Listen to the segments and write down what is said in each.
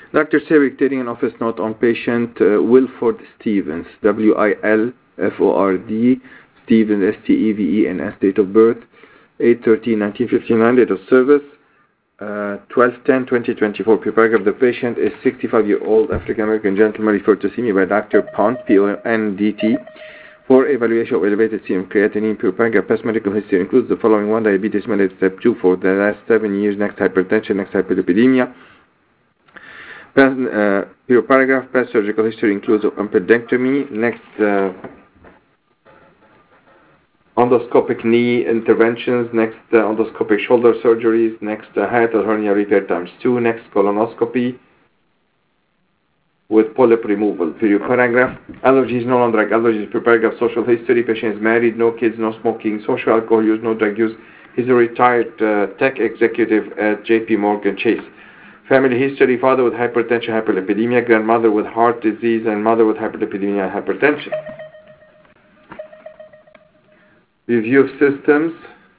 Dr. Serik taking an office note on patient Wilford Stevens, Wilford, Stevens, Stevens, date of birth, 8/13/1959, date of service, 12/10/2024. Paragraph: the patient is 65-year-old African-American gentleman referred to see me by Dr. Pont, PONDT, for evaluation of elevated serum creatinine. Paragraph: past medical history includes the following: 1, diabetes mellitus type 2 for the last 7 years, next hypertension, next hyperlipidemia. Paragraph: past surgical history includes appendectomy, next endoscopic knee interventions, next endoscopic shoulder surgeries, next hiatal hernia repair ×2, next colonoscopy with polyp removal. Paragraph: allergies, no non-drug allergies. Paragraph: social history: patient is married, no kids, no smoking, social alcohol use, no drug use. He's a retired tech executive at JP Morgan Chase. Family history: father with hypertension, hyperlipidemia, grandmother with heart disease, and mother with hyperlipidemia and hypertension. Review of systems.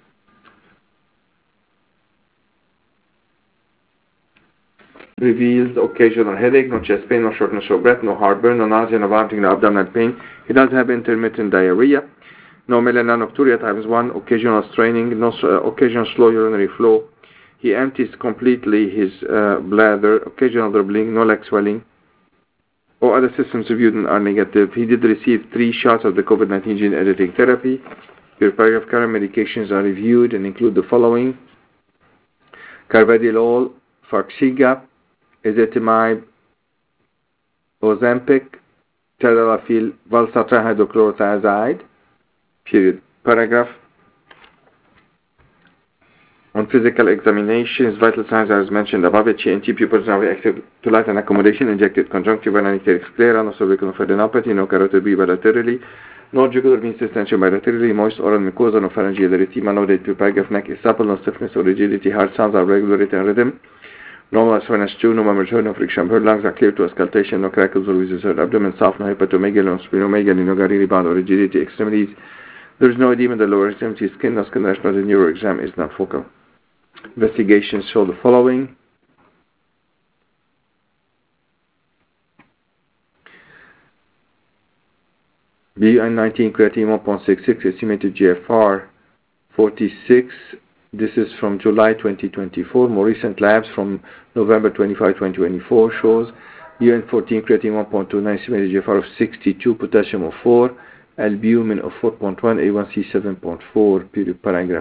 Reveals occasional headache, no chest pain, no shortness of breath, no heartburn, no nausea, no vomiting, no abdominal pain. He does have intermittent diarrhea, no melanocturia type 1, occasional straining, no occasional slow urinary flow. He empties completely his bladder, occasional dribbling, no leg swelling. All other systems reviewed are negative. He did receive 3 shots of the COVID-19 gene editing therapy. Paragraph: current medications are reviewed and include the following: carvedilol, Farxiga, ezetimibe, Ozempic, tadalafil, valsartan hydrochlorothiazide. Paragraph: on physical examinations, vital signs are as mentioned above. HNT pupils now reactive to light and accommodation, injected conjunctiva, anicteric sclera, no cervical fadenopathy, no carotid B bilaterally, no jugular vein distension bilaterally, moist oral mucosa, no pharyngeal erythema, no date. Paragraph: neck is supple, no stiffness or rigidity, heart sounds are regular rate and rhythm, normal sinus 2, no murmur, no friction, her lungs are clear to auscultation, no crackles or wheezes, her abdomen soft, no hepatomegaly, no splenomegaly, no gary rebound or rigidity, extremities. There is no edema in the lower extremity, skin, no skin rash, no the neuro exam is not focal. Investigations show the following: BUN19 creatine 1.66, estimated GFR 46. This is from July 2024. More recent labs from November 25, 2024 shows BUN14 creatine 1.29, estimated GFR of 62, potassium of 4, albumin of 4.1, A1C 7.4. Paragraph: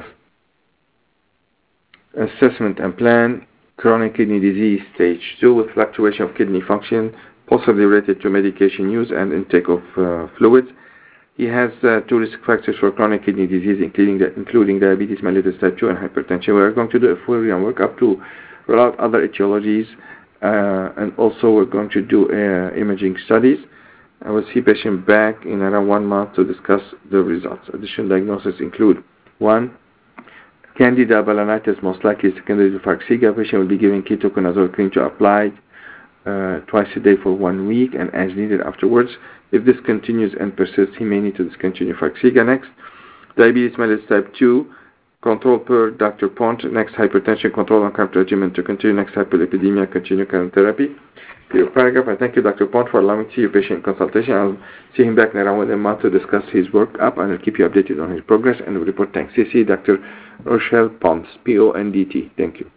assessment and plan: chronic kidney disease stage 2 with fluctuation of kidney function, possibly related to medication use and intake of fluids. He has 2 risk factors for chronic kidney disease, including diabetes mellitus type 2 and hypertension. We are going to do a full workup to rule out other etiologies, and also we're going to do imaging studies. I will see patient back in around 1 month to discuss the results. Additional diagnoses include: 1, Candida balanitis, most likely secondary to Farxiga. Patient will be given ketoconazole cream to apply twice a day for 1 week and as needed afterwards. If this continues and persists, he may need to discontinue Farxiga. Next, diabetes mellitus type 2, control per Dr. Pont. Next, hypertension, control on current regimen to continue. Next, hyperlipidemia, continue current therapy. Paragraph: I thank you, Dr. Pont, for allowing me to see your patient consultation. I'll see him back in around 1 month to discuss his workup, and I'll keep you updated on his progress and will report. Thanks. CC Dr. Rochelle Ponds, PONDT. Thank you.